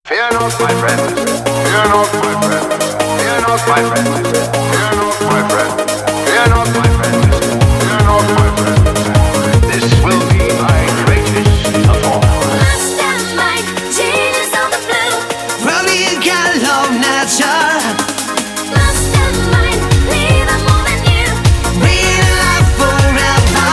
Fear not, my friend. Fear not, my friend. Fear not, my friend. Fear not, my friend. Fear not, my friend. Fear not, my friend. This will be my greatest performance. Mastermind, genius on the blue. Running color nature. Mastermind, leave a moment you. Real life forever.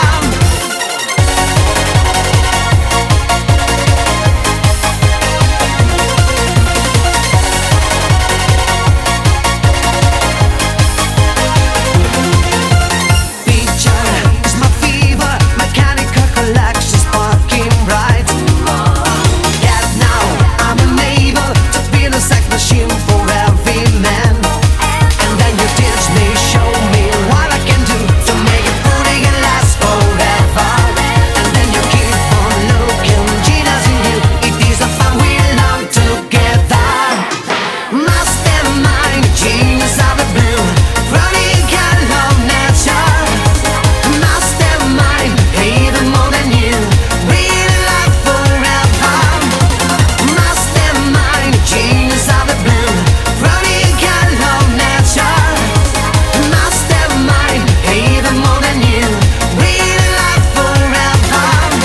Picture is my fever, mechanical collection sparking bright. Yet now I'm unable to feel a sex machine for every man. And then you teach me, show me what I can do to make it pretty and last forever. And then you keep on looking, genius in you. It is a fun we love together. Mastermind, genius of the blue, running color nature. Mastermind, even more than you, real life forever. Mastermind, genius of the blue, running color nature. Mastermind, even more than you, real life forever.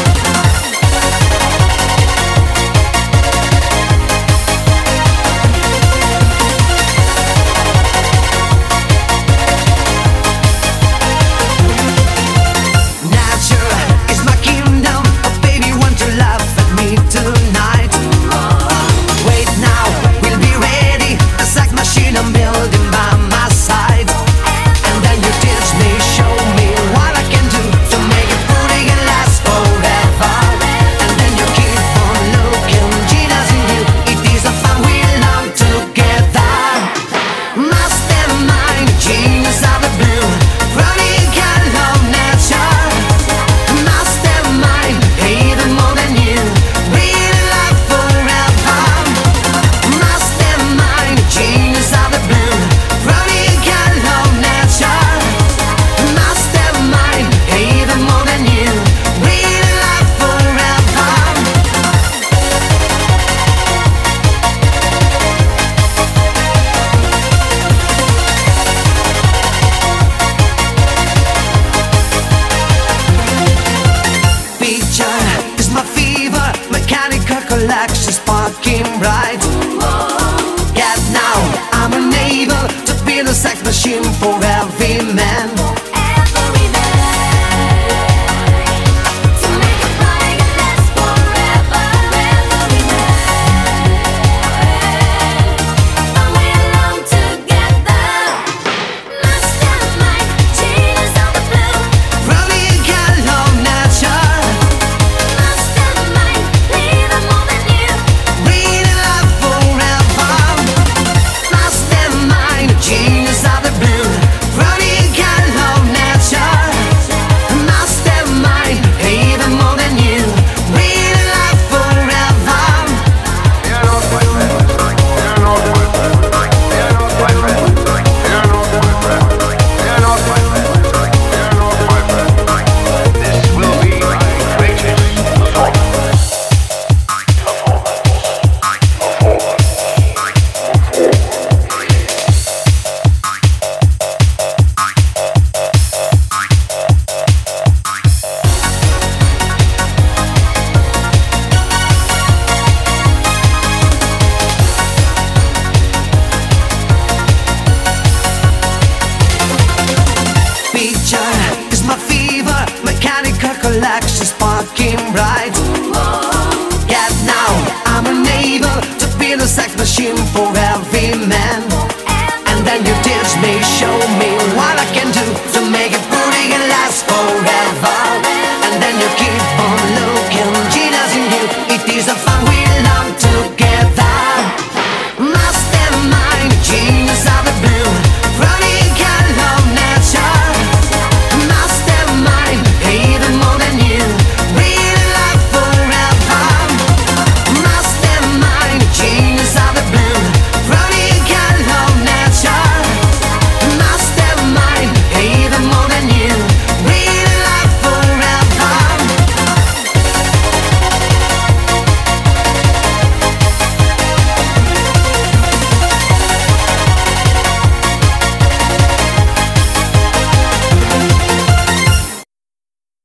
Nature is my kingdom. Oh, baby, want to laugh at me tonight? Wait now, we'll be ready. A sex machine I'm building by my side. And then you teach me, show me what I can do to make it pretty and last forever. And then you keep on looking, genius in you. It is a fun we love together. Mastermind, genius of the blue, running color nature. Mastermind, even more than you, real life forever. Mastermind, genius of the blue, running color nature. Mastermind, even more than you, real life forever. Picture is my fever, mechanical collection sparking bright. Yet now I'm unable to build a sex machine for every man. Every night, to make it flying and last forever. Every night, fun we love together. Mastermind, genius on the blue. Running color nature, Mastermind, leave a moment you. real life forever. Mastermind, genius of the blue, running color nature. Mastermind, even more than you, real life forever. Fear not, my friend. Fear not, my friend. Fear not, my friend. Fear not, my friend. Fear not, my friend. Fear not, my friend. This will be my greatest performance. Picture is my fever, mechanical collection sparking bright. Yet now I'm unable to build a sex machine for every man. And then you teach me, show me what I can